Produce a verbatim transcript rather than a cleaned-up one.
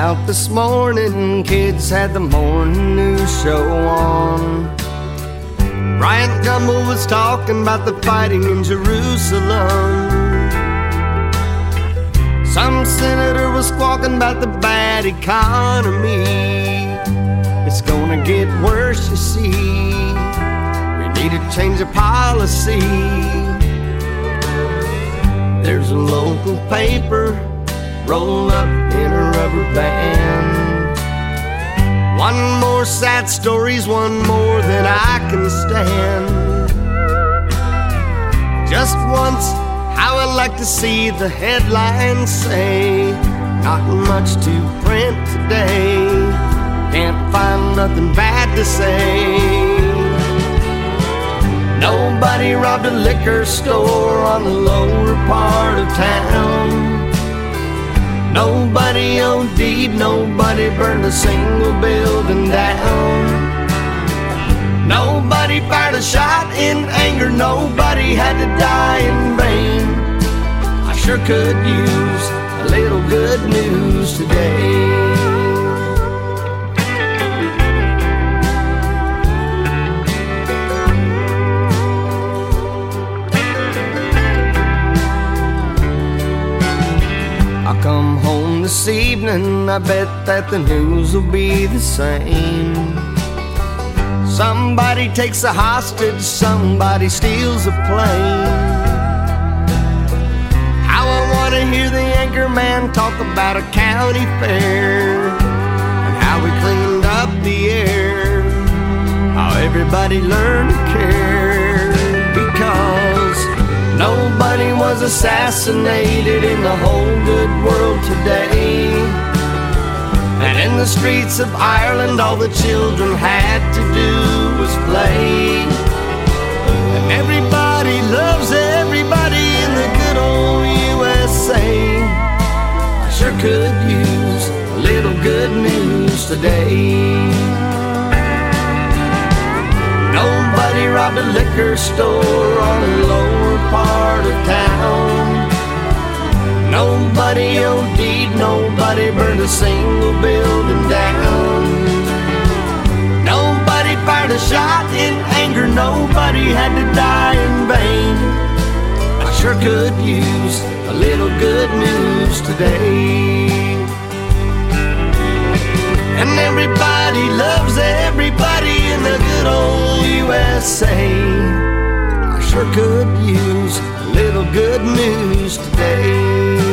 out this morning, kids had the morning news show on. Bryant Gumbel was talking about the fighting in Jerusalem. Some senator was squawking about the bad economy. It's gonna get worse, you see. We need to change the policy. There's a local paper rolled up in a rubber band. One more sad story's one more than I can stand. Just once, how I'd like to see the headlines say, not much to print today, can't find nothing bad to say. Nobody robbed a liquor store on the lower part of town. Nobody O D'd, nobody burned a single building down. Nobody fired a shot in anger, nobody had to die in vain. I sure could use a little good news today. I'll come home this evening, I bet that the news will be the same. Somebody takes a hostage, somebody steals a plane. How I want to hear the anchor man talk about a county fair and how we cleaned up the air, how everybody learned to care, because nobody was assassinated in the whole good world today. And in the streets of Ireland, all the children had to do was play. And everybody loves everybody in the good old U S A. I sure could use a little good news today. Nobody robbed a liquor store on the lower part of town. Nobody O D'd, nobody burned a single building down. Nobody fired a shot in anger, nobody had to die in vain. I sure could use a little good news today. And everybody loves everybody in the good old U S A. I sure could use a little good news today.